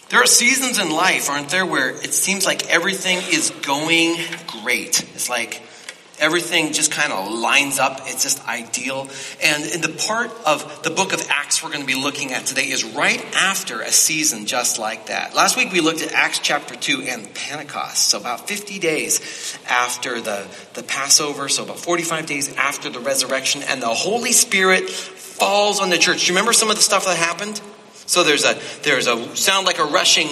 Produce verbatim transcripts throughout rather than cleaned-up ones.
There are seasons in life, aren't there, where it seems like everything is going great. It's like everything just kind of lines up. It's just ideal. And in the part of the book of Acts we're going to be looking at today is right after a season just like that. Last week we looked at Acts chapter two and Pentecost. So about fifty days after the, the Passover. So about forty-five days after the resurrection. And the Holy Spirit falls on the church. Do you remember some of the stuff that happened? So there's a there's a sound like a rushing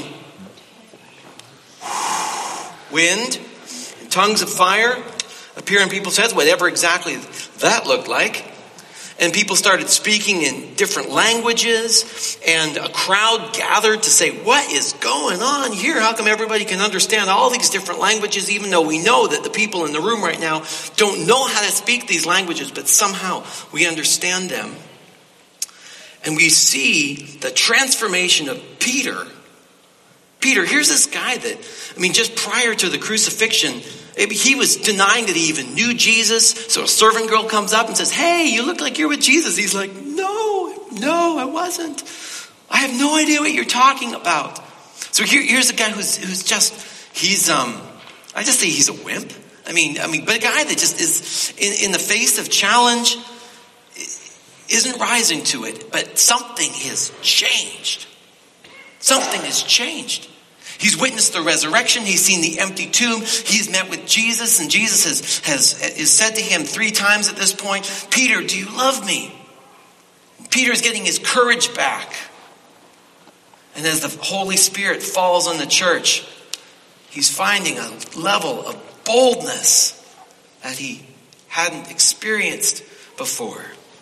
wind, and tongues of fire appear in people's heads, whatever exactly that looked like. And people started speaking in different languages, and a crowd gathered to say, what is going on here? How come everybody can understand all these different languages, even though we know that the people in the room right now don't know how to speak these languages, but somehow we understand them. And we see the transformation of Peter. Peter, here's this guy that, I mean, just prior to the crucifixion, maybe he was denying that he even knew Jesus. So a servant girl comes up and says, hey, you look like you're with Jesus. He's like, no, no, I wasn't. I have no idea what you're talking about. So here, here's a guy who's who's just, he's, um, I just say he's a wimp. I mean, I mean, but a guy that just is in, in the face of challenge, isn't rising to it, but something has changed. Something has changed. He's witnessed the resurrection. He's seen the empty tomb. He's met with Jesus, and Jesus has, has is said to him three times at this point, Peter, do you love me? And Peter's getting his courage back. And as the Holy Spirit falls on the church, he's finding a level of boldness that he hadn't experienced before.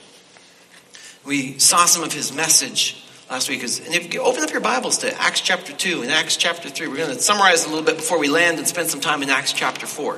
We saw some of his message last week. And if you open up your Bibles to Acts chapter two and Acts chapter three, we're going to summarize a little bit before we land and spend some time in Acts chapter four.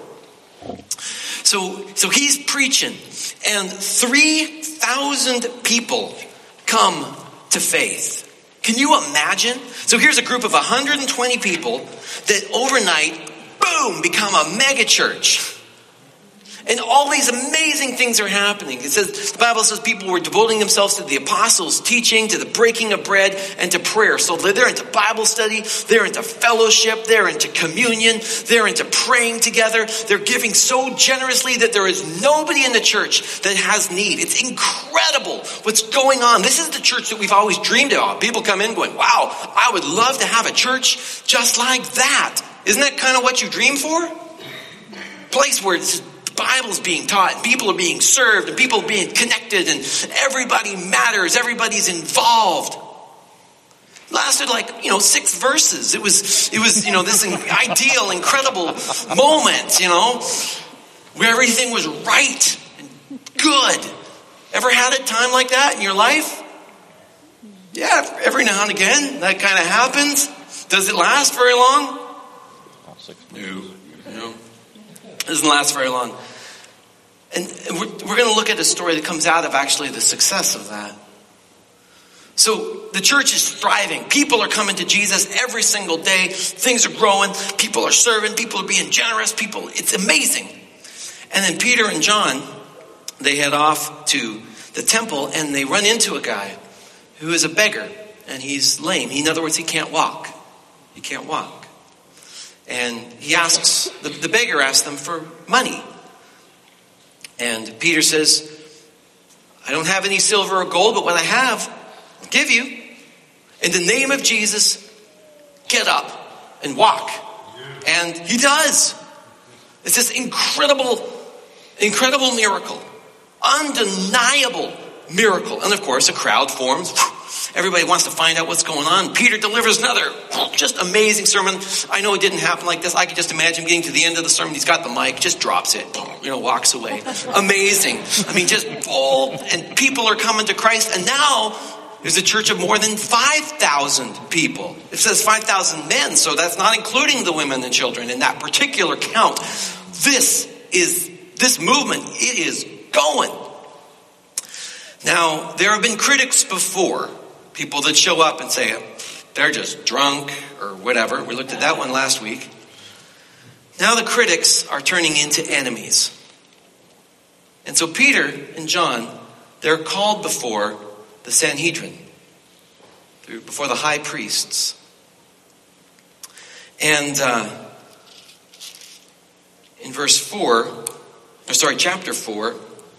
So, so he's preaching, and three thousand people come to faith. Can you imagine? So here's a group of one hundred twenty people that overnight, boom, become a mega church. And all these amazing things are happening. It says, the Bible says people were devoting themselves to the apostles' teaching, to the breaking of bread, and to prayer. So they're into Bible study, they're into fellowship, they're into communion, they're into praying together. They're giving so generously that there is nobody in the church that has need. It's incredible what's going on. This is the church that we've always dreamed of. People come in going, wow, I would love to have a church just like that. Isn't that kind of what you dream for? Place where it's Bible's being taught, and people are being served, and people are being connected, and everybody matters, everybody's involved. It lasted like, you know, six verses. It was, it was, you know, this ideal, incredible moment, you know, where everything was right and good. Ever had a time like that in your life? Yeah, every now and again, that kind of happens. Does it last very long? No. No. It doesn't last very long. And we're, we're going to look at a story that comes out of actually the success of that. So the church is thriving. People are coming to Jesus every single day. Things are growing. People are serving. People are being generous. People, it's amazing. And then Peter and John, they head off to the temple, and they run into a guy who is a beggar, and he's lame. In other words, he can't walk. He can't walk. And he asks, the, the beggar asks them for money. And Peter says, I don't have any silver or gold, but what I have, I'll give you. In the name of Jesus, get up and walk. And he does. It's this incredible, incredible miracle. Undeniable miracle. And of course, a crowd forms. Everybody wants to find out what's going on. Peter delivers another just amazing sermon. I know it didn't happen like this. I could just imagine getting to the end of the sermon. He's got the mic, just drops it, you know, walks away. Amazing. I mean, just bold. And people are coming to Christ. And now there's a church of more than five thousand people. It says five thousand men, so that's not including the women and children in that particular count. This is, this movement, it is going. Now, there have been critics before. People that show up and say, they're just drunk or whatever. We looked at that one last week. Now the critics are turning into enemies. And so Peter and John, they're called before the Sanhedrin, before the high priests. And uh, in verse four, or sorry, chapter four,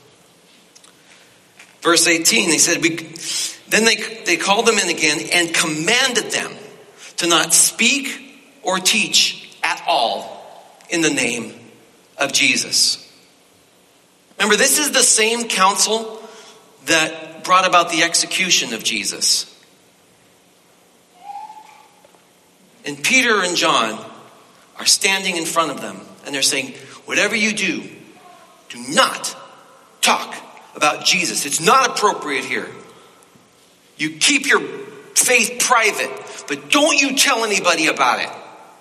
verse eighteen, they said, we, then they, they called them in again and commanded them to not speak or teach at all in the name of Jesus. Remember, this is the same council that brought about the execution of Jesus. And Peter and John are standing in front of them, and they're saying, whatever you do, do not talk about Jesus. It's not appropriate here. You keep your faith private, but don't you tell anybody about it.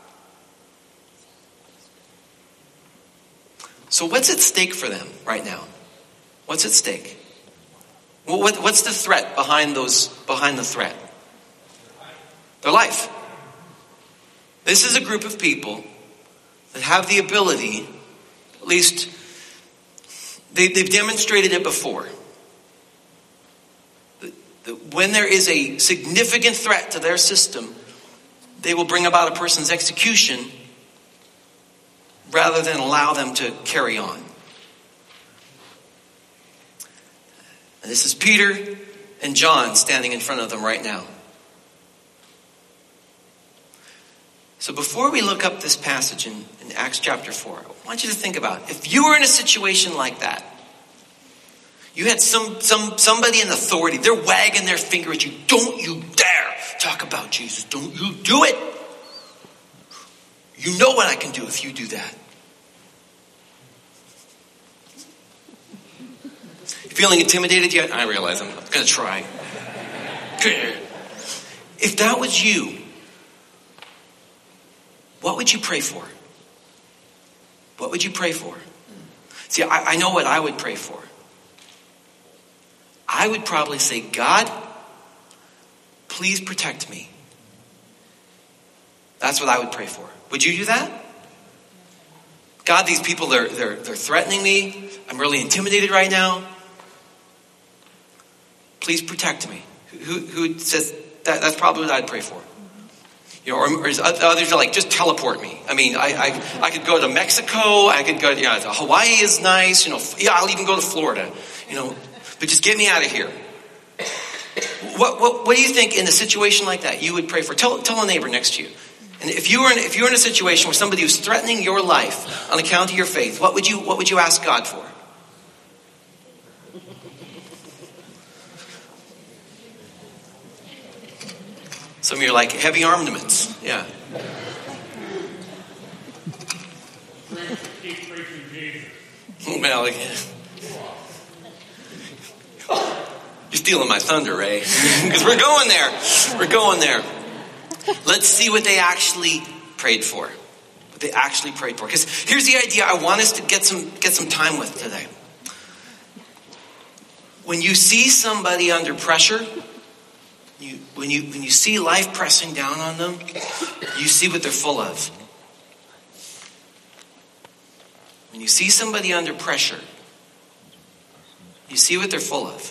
So what's at stake for them right now? What's at stake? Well, what, what's the threat behind those, behind the threat? Their life. This is a group of people that have the ability, at least they, they've demonstrated it before. When there is a significant threat to their system, they will bring about a person's execution rather than allow them to carry on. And this is Peter and John standing in front of them right now. So before we look up this passage in, in Acts chapter four, I want you to think about it. If you were in a situation like that, you had some, some somebody in authority, they're wagging their finger at you. Don't you dare talk about Jesus. Don't you do it. You know what I can do if you do that. You feeling intimidated yet? I realize I'm going to try. If that was you, what would you pray for? What would you pray for? See, I, I know what I would pray for. I would probably say, God, please protect me. That's what I would pray for. Would you do that? God, these people, they're, they're, they're threatening me. I'm really intimidated right now. Please protect me. Who, who says that? That's probably what I'd pray for. You know, or, or others are like, just teleport me. I mean, I, I I could go to Mexico. I could go, yeah, to Hawaii is nice. You know, yeah, I'll even go to Florida. You know, but just get me out of here. What what what do you think in a situation like that you would pray for? Tell tell a neighbor next to you. And if you were in, if you were in a situation where somebody was threatening your life on account of your faith, what would you what would you ask God for? Some of you are like, heavy armaments. Yeah. Well, yeah. You're stealing my thunder, Ray. Because we're going there. We're going there. Let's see what they actually prayed for. What they actually prayed for. Because here's the idea I want us to get some get some time with today. When you see somebody under pressure, You, when you when you see life pressing down on them, you see what they're full of. When you see somebody under pressure, you see what they're full of.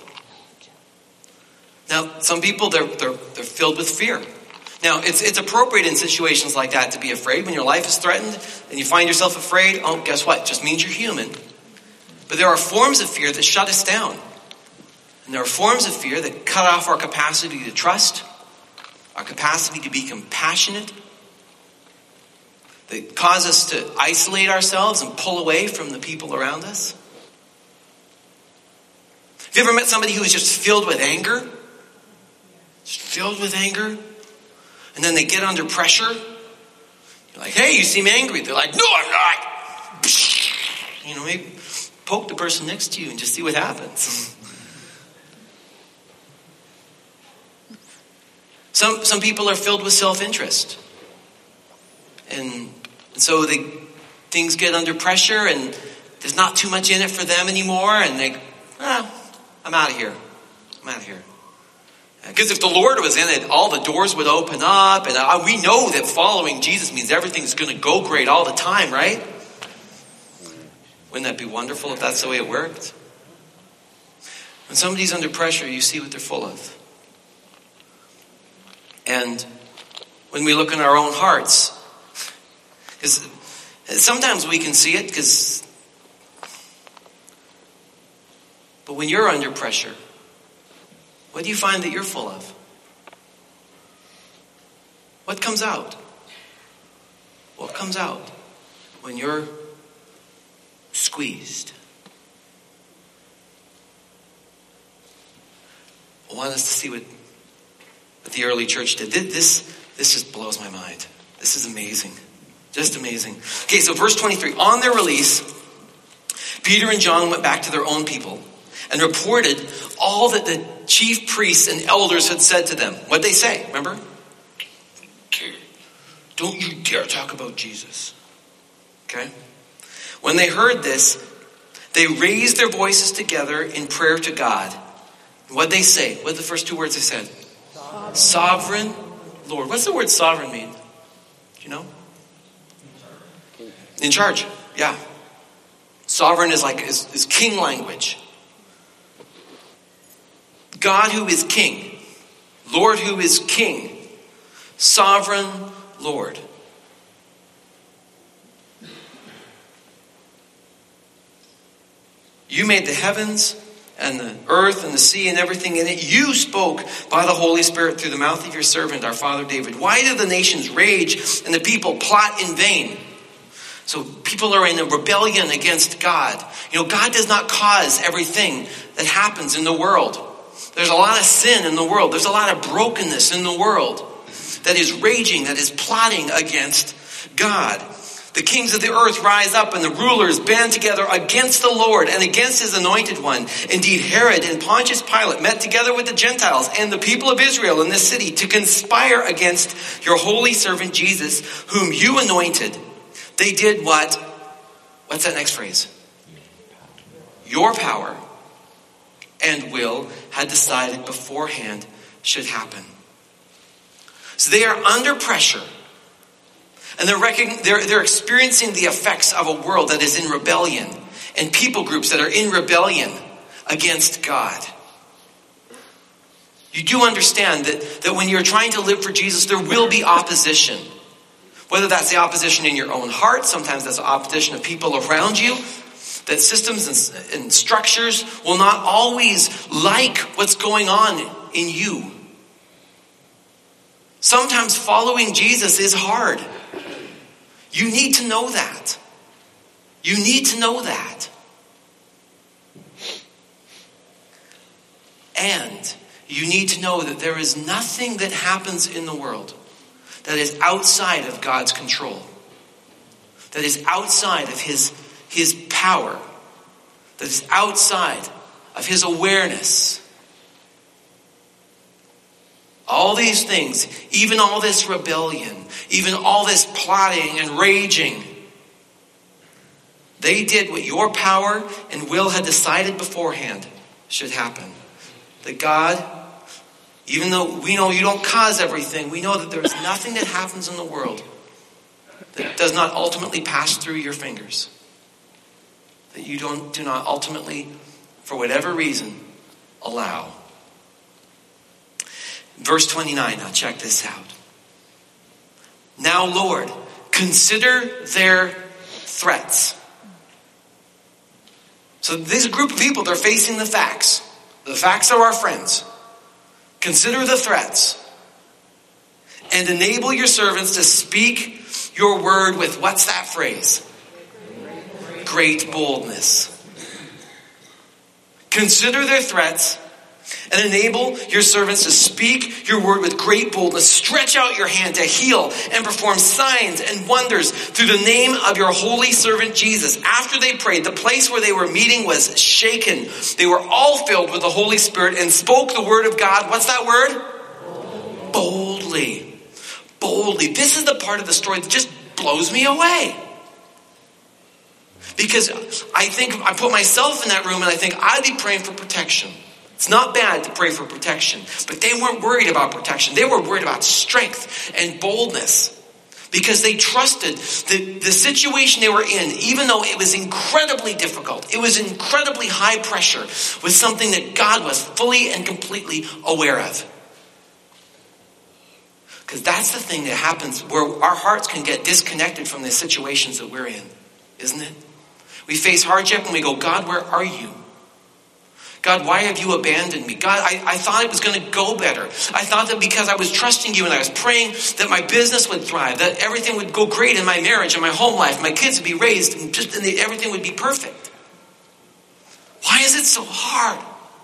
Now, some people, they're they're they're filled with fear. Now, it's it's appropriate in situations like that to be afraid. When your life is threatened and you find yourself afraid, oh, guess what? It just means you're human. But there are forms of fear that shut us down. And there are forms of fear that cut off our capacity to trust, our capacity to be compassionate, that cause us to isolate ourselves and pull away from the people around us. Have you ever met somebody who is just filled with anger? Just filled with anger? And then they get under pressure. You're like, hey, you seem angry. They're like, no, I'm not. You know, maybe poke the person next to you and just see what happens. Some some people are filled with self-interest. And so they, things get under pressure and there's not too much in it for them anymore. And they, ah, I'm out of here. I'm out of here. Because if the Lord was in it, all the doors would open up. And uh, we know that following Jesus means everything's going to go great all the time, right? Wouldn't that be wonderful if that's the way it worked? When somebody's under pressure, you see what they're full of. And when we look in our own hearts, Because sometimes we can see it, because, but when you're under pressure, what do you find that you're full of? What comes out? What comes out when you're squeezed? I want us to see what, what the early church did. This, this just blows my mind. This is amazing. Just amazing. Okay, so verse twenty-three. On their release, Peter and John went back to their own people and reported all that the chief priests and elders had said to them. What'd they say? Remember? Don't you dare talk about Jesus. Okay? When they heard this, they raised their voices together in prayer to God. What'd they say? What are the first two words they said? Sovereign, sovereign Lord. What's the word sovereign mean? Do you know? In charge. Yeah. Sovereign is like is, is king language. God who is king. Lord who is king. Sovereign Lord. You made the heavens and the earth and the sea and everything in it. You spoke by the Holy Spirit through the mouth of your servant, our father David. Why do the nations rage and the people plot in vain? So people are in a rebellion against God. You know, God does not cause everything that happens in the world. There's a lot of sin in the world. There's a lot of brokenness in the world that is raging, that is plotting against God. The kings of the earth rise up and the rulers band together against the Lord and against his anointed one. Indeed, Herod and Pontius Pilate met together with the Gentiles and the people of Israel in this city to conspire against your holy servant Jesus, whom you anointed. They did what? What's that next phrase? Your power and will had decided beforehand should happen. So they are under pressure. And they're, recogn- they're, they're experiencing the effects of a world that is in rebellion. And people groups that are in rebellion against God. You do understand that, that when you're trying to live for Jesus, there will be opposition. Whether that's the opposition in your own heart, sometimes that's the opposition of people around you. That systems and, and structures will not always like what's going on in you. Sometimes following Jesus is hard. You need to know that. You need to know that. And you need to know that there is nothing that happens in the world that is outside of God's control. That is outside of his, his power. That is outside of his awareness. All these things, even all this rebellion, even all this plotting and raging, they did what your power and will had decided beforehand should happen. That God, even though we know you don't cause everything, we know that there is nothing that happens in the world that does not ultimately pass through your fingers. That you don't do not ultimately, for whatever reason, allow. Verse twenty-nine, now check this out. Now, Lord, consider their threats. So this group of people, they're facing the facts. The facts are our friends. Consider the threats. And enable your servants to speak your word with, what's that phrase? Great boldness. Consider their threats. And enable your servants to speak your word with great boldness. Stretch out your hand to heal and perform signs and wonders through the name of your holy servant Jesus. After they prayed, the place where they were meeting was shaken. They were all filled with the Holy Spirit and spoke the word of God. What's that word? Boldly. Boldly. This is the part of the story that just blows me away. Because I think, I put myself in that room and I think I'd be praying for protection. It's not bad to pray for protection, but they weren't worried about protection. They were worried about strength and boldness because they trusted the, the situation they were in, even though it was incredibly difficult. It was incredibly high pressure, was something that God was fully and completely aware of. Because that's the thing that happens where our hearts can get disconnected from the situations that we're in, isn't it? We face hardship and we go, God, where are you? God, why have you abandoned me? God, I, I thought it was going to go better. I thought that because I was trusting you and I was praying that my business would thrive, that everything would go great in my marriage and my home life, my kids would be raised, and just and everything would be perfect. Why is it so hard?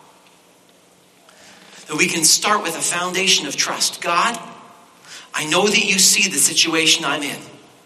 That we can start with a foundation of trust. God, I know that you see the situation I'm in.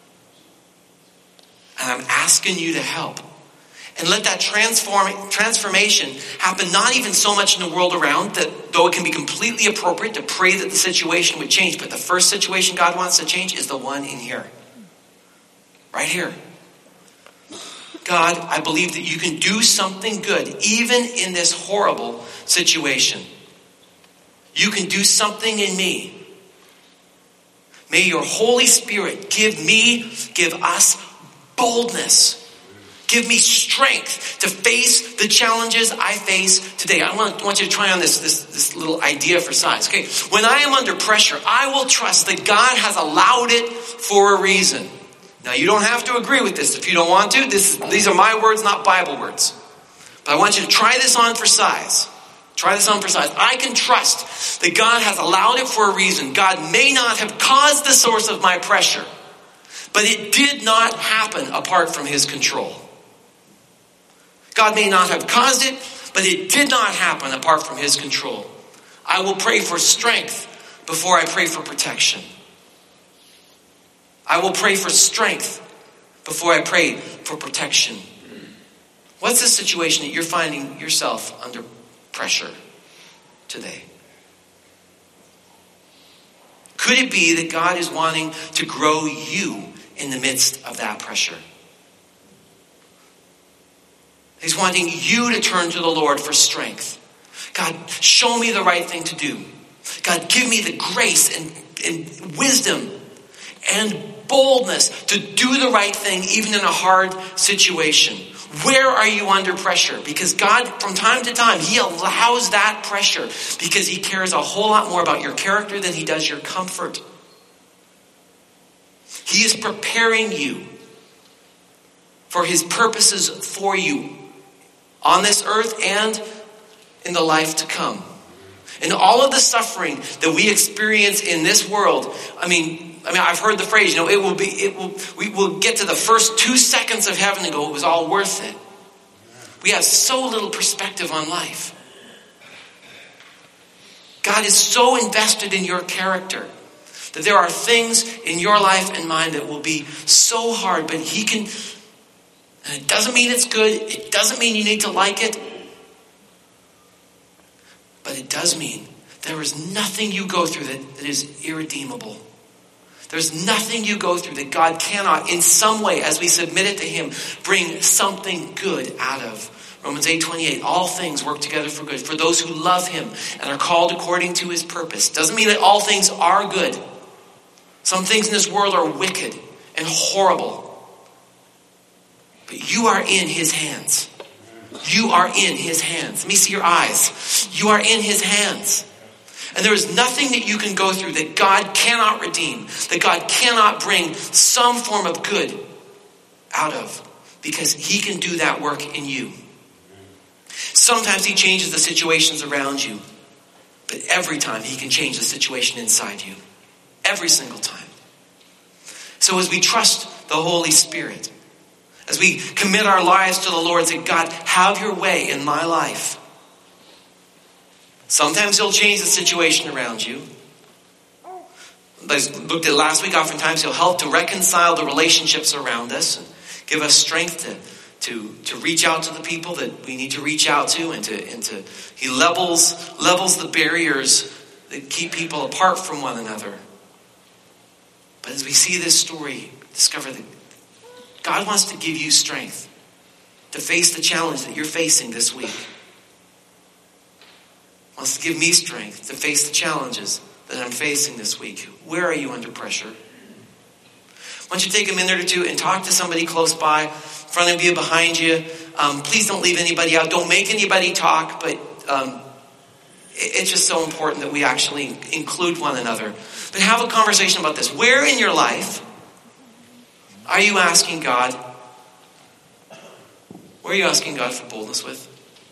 And I'm asking you to help. And let that transform, transformation happen not even so much in the world around, that though it can be completely appropriate to pray that the situation would change, but the first situation God wants to change is the one in here. Right here. God, I believe that you can do something good, even in this horrible situation. You can do something in me. May your Holy Spirit give me, give us boldness. Give me strength to face the challenges I face today. I want, want you to try on this, this, this little idea for size. Okay, when I am under pressure, I will trust that God has allowed it for a reason. Now, you don't have to agree with this if you don't want to. This, these are my words, not Bible words. But I want you to try this on for size. Try this on for size. I can trust that God has allowed it for a reason. God may not have caused the source of my pressure, but it did not happen apart from his control. God may not have caused it, but it did not happen apart from his control. I will pray for strength before I pray for protection. I will pray for strength before I pray for protection. What's the situation that you're finding yourself under pressure today? Could it be that God is wanting to grow you in the midst of that pressure? He's wanting you to turn to the Lord for strength. God, show me the right thing to do. God, give me the grace and, and wisdom and boldness to do the right thing even in a hard situation. Where are you under pressure? Because God, from time to time, he allows that pressure because he cares a whole lot more about your character than he does your comfort. He is preparing you for his purposes for you on this earth and in the life to come. And all of the suffering that we experience in this world, I mean, I mean, I've heard the phrase, you know, it will be, it will, we will get to the first two seconds of heaven and go, it was all worth it. We have so little perspective on life. God is so invested in your character that there are things in your life and mine that will be so hard, but he can, and it doesn't mean it's good. It doesn't mean you need to like it. But it does mean there is nothing you go through that, that is irredeemable. There's nothing you go through that God cannot, in some way, as we submit it to him, bring something good out of. Romans eight twenty-eight, all things work together for good for those who love him and are called according to his purpose. Doesn't mean that all things are good. Some things in this world are wicked and horrible. But you are in his hands. You are in his hands. Let me see your eyes. You are in his hands. And there is nothing that you can go through that God cannot redeem, that God cannot bring some form of good out of, because he can do that work in you. Sometimes he changes the situations around you, but every time he can change the situation inside you. Every single time. So as we trust the Holy Spirit, as we commit our lives to the Lord and say, God, have your way in my life. Sometimes he'll change the situation around you. As looked at last week, oftentimes he'll help to reconcile the relationships around us and give us strength to, to, to reach out to the people that we need to reach out to, and to, and to he levels, levels the barriers that keep people apart from one another. But as we see this story, discover that God wants to give you strength to face the challenge that you're facing this week. Wants to give me strength to face the challenges that I'm facing this week. Where are you under pressure? Why don't you take a minute or two and talk to somebody close by, in front of you, behind you. Um, please don't leave anybody out. Don't make anybody talk, but um, it, it's just so important that we actually include one another. But have a conversation about this. Where in your life are you asking God, where are you asking God for boldness with?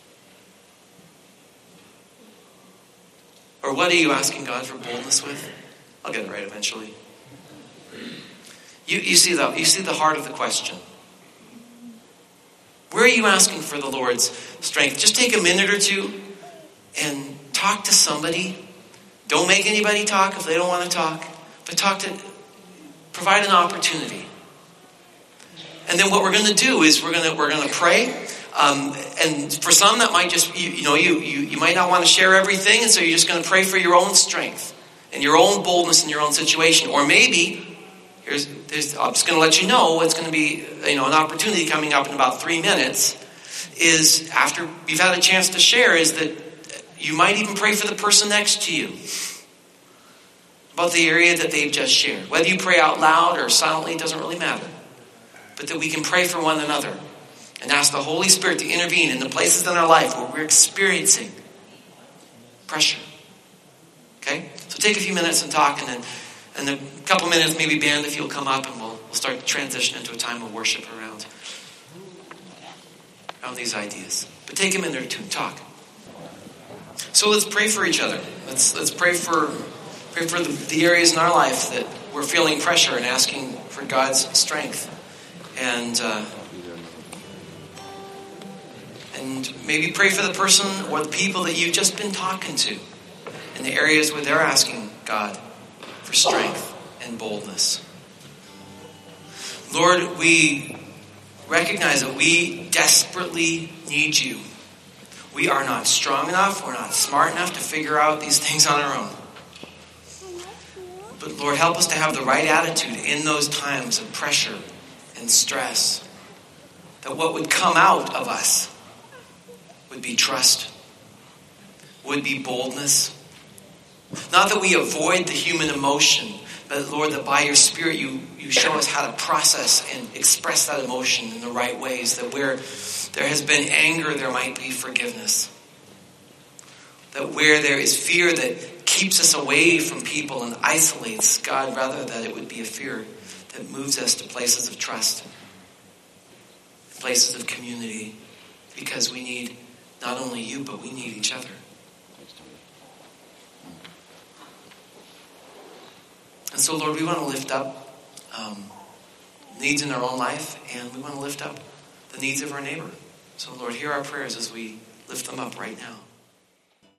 Or what are you asking God for boldness with? I'll get it right eventually. You, you see the, you see the heart of the question. Where are you asking for the Lord's strength? Just take a minute or two and talk to somebody. Don't make anybody talk if they don't want to talk. But talk to, provide an opportunity. And then what we're going to do is we're going to we're going to pray. Um, and for some that might just, you, you know, you, you, you might not want to share everything. And so you're just going to pray for your own strength and your own boldness in your own situation. Or maybe, here's, there's, I'm just going to let you know, it's going to be, you know, an opportunity coming up in about three minutes is after you've had a chance to share is that you might even pray for the person next to you about the area that they've just shared. Whether you pray out loud or silently, it doesn't really matter. But that we can pray for one another and ask the Holy Spirit to intervene in the places in our life where we're experiencing pressure. Okay? So take a few minutes and talk, and then and then a couple minutes, maybe band, if you'll come up, and we'll, we'll start to transition into a time of worship around, around these ideas. But take a minute or two and talk. So let's pray for each other. Let's let's pray for pray for the, the areas in our life that we're feeling pressure and asking for God's strength. And uh, and maybe pray for the person or the people that you've just been talking to in the areas where they're asking God for strength and boldness. Lord, we recognize that we desperately need you. We are not strong enough, we're not smart enough to figure out these things on our own. But Lord, help us to have the right attitude in those times of pressure and stress. That what would come out of us would be trust, would be boldness. Not that we avoid the human emotion, but Lord, that by your Spirit you, you show us how to process and express that emotion in the right ways. That where there has been anger, there might be forgiveness. That where there is fear that keeps us away from people and isolates, God, rather that it would be a fear that moves us to places of trust, places of community, because we need not only you, but we need each other. And so, Lord, we want to lift up um, needs in our own life, and we want to lift up the needs of our neighbor. So, Lord, hear our prayers as we lift them up right now.